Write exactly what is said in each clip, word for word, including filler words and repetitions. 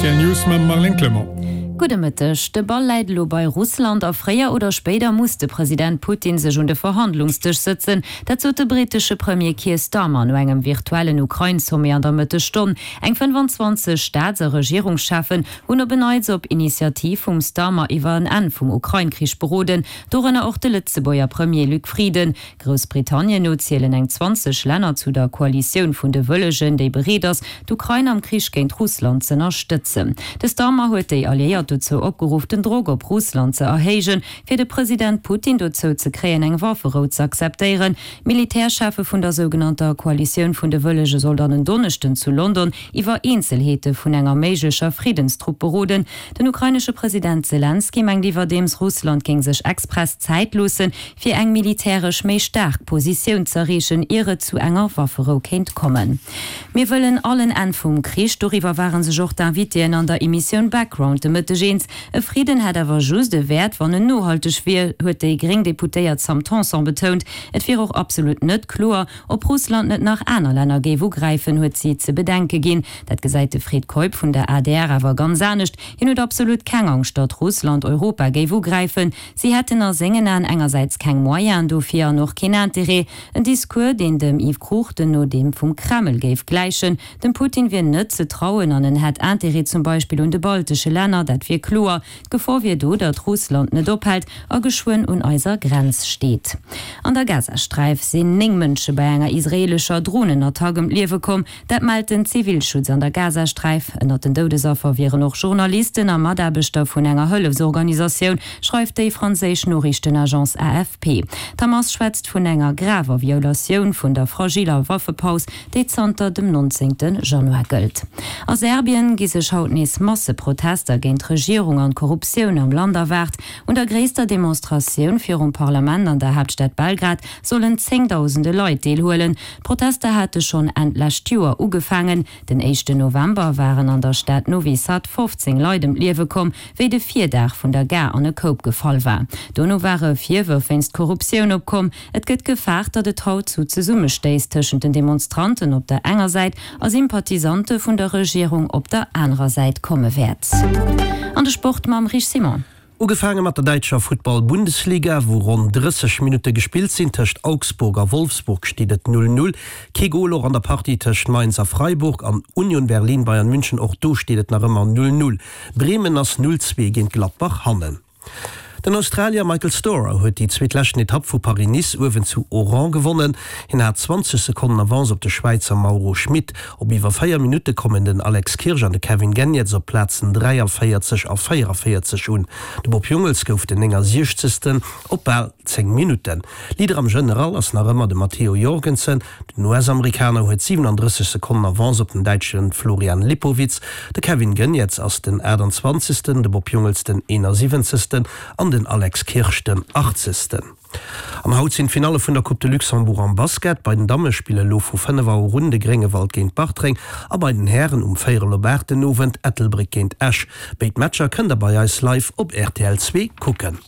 R T News mit Marlene Clement. Gudemittech, de Ball leit lo bei Russland a fréier oder später musste Präsident Putin sech hun de Verhandlungstisch sitzen, dat zo de britische Premier Keir Starmer no engem virtuellen Ukraine-Sommet an der Mitte Stunde eng fünfundzwanzig Staats- a Regierungschefen hun beneits op Initiativ vum Starmer iwwer en an vum Ukraine-Krieg beroden, dorenne auch de Litzebauer Premier Luc Frieden. Großbritannien no zielen eng zwanzig Länder zu der Koalition vun de Wëllegen déi Bereders d'Ukraine am Krieg géint Russland ze unterstützen. De Starmer huet déi alliiert dazu opgeruften Drog op Russland ze erhegen, fir de Präsident Putin dazu ze kreen eng Wafferot zu akzeptieren. Militärchefe vun der sogenannter Koalition vun de wëllege Soldaten Donnechten zu London iwwer Einzelheete vun enger meigcher Friedenstruppe beroden. Den ukrainische Präsident Zelensky meng iwwer dems Russland ging sech express zeitlosen fir eng militärisch méi stark Position zerrechen ihre zu enger Wafferot kennt kommen. Wir wollen allen an vum Krieg, darüber waren se joch d'invitieren an der Emission Background de Mitte Gens. E Frieden hat awer just de Wert wann en nohalteg wie huet déi gering Deputéiert Sam Thomson betont. Et fir auch absolut net klar, ob Russland net nach einer Länder gewo greifen huet sie ze bedenke gin. Dat gesäite Fred Kolb vun der A D R awer ganz ernstcht, hin huet absolut keng Angst, dat Russland Europa gewo greifen. Sie hätten er sengen an engerseits keng Moyen dofir noch kein Interesse. Ein Diskur, den dem Yves Kruch den no dem vum Kreml geif gleichen. Dem Putin wie net ze trauen an den het Interesse zum Beispiel und de baltische Länder, dat wir klar, bevor wir do, dat Russland net doppelt a geschwoen un eiser Grenz steht. An der Gazastreif sinn ning Mënsche bei enger israelischer Drohnenattack im Liewe kom, dat malt den Zivilschutz an der Gazastreif. Ennner den Dodesopfer wären noch Journalisten am Madabestoff vun enger Hëllefsorganisationun, schreift déi franzésch Norrichtenagence A F P. Thomas schwätzt vun enger graver Violationun vun der fragiler Waffepaus, déi zanter dem neunzehnten Januar gëlt. A Serbien gi se hautnes Masseprotester géint Regierung an Korruption am Land erwart und der gréster Demonstration fir um Parlament an der Hauptstadt Belgrad sollen zehntausende Leute deelhoelen. Proteste hatte schon endlächt Joer ugefangen. Den ersten November waren an der Stadt Novi Sad fünfzehn Leute im Liewe kom, wie de vier Dach vun der Gar an e Koop gefall war. Dono waren vierwer fenst Korruption opkom. Et gëtt gefacht, dat et haut zu ze Summe steis tschen den Demonstranten op der enger Seite als Sympathisante vun der Regierung op der anderen Seite komme wärts. An der Sport mam Rich Simon. Ugefangen mat der Deitscher Football-Bundesliga, wo rund dreißig Minuten gespielt sind, töcht Augsburger Wolfsburg steht null null. Kegolo an der Partie töcht Mainzer Freiburg, an Union Berlin Bayern München auch do steht nach immer null null. Bremen as null zwei gegen Gladbach Hannen. Den Australier Michael Storer huet die zweetlächten Etappe vu Paris-Nice uwen zu Oran gewonnen. Hin hat zwanzig Sekunden Avance op de Schweizer Mauro Schmidt. Op iwwer feier Minute kommen den Alex Kirsch an de Kevin Genetz op Plätzen dreiundvierzig auf vierundvierzig hun. De Bob Jungels gouf den enger sechzigsten op bald zehn Minuten. Lieder am General ass nach ëmmer de Matteo Jorgensen. Den U S-Amerikaner huet siebenunddreißig Sekunden Avance op den Deitschen Florian Lipowitz. De Kevin Genetz ass den einundzwanzigsten de Bob Jungels den einundsiebzigsten an den Alex Kirsch den achtzigsten. Am Haut sind Finale vun der Coupe de Luxembourg am Basket, bei den Dammespiele lo vu Fënnewer Runde Grengewald géint Bartring, a bei den Herren um Féier Lobert den Nowen Ettelbrick géint Esch. Beit Matscher kën dabei eis live op R T L zwei kucken.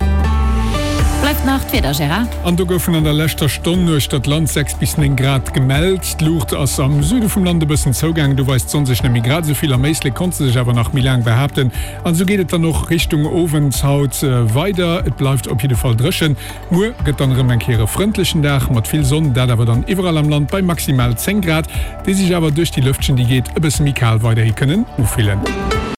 Bleibt Nacht wieder, Gerard. An du goufen an der letzter Stunde durch das Land sechs bis neun Grad gemeldet. Lucht aus am Süden vom Lande bisschen Zugang. Du weißt sonst nämlich gerade so viel am Meisle, konntest du dich aber nach Milan behaupten. Und so geht es dann noch Richtung Ofenshaut äh, weiter. Es bleibt auf jeden Fall drischen. Nur geht dann ein kehren freundlichen Tag mit viel Sonne. Da aber dann überall am Land bei maximal zehn Grad, die sich aber durch die Lüftchen, die geht, ein bisschen mikal weiter können. Aufhellen.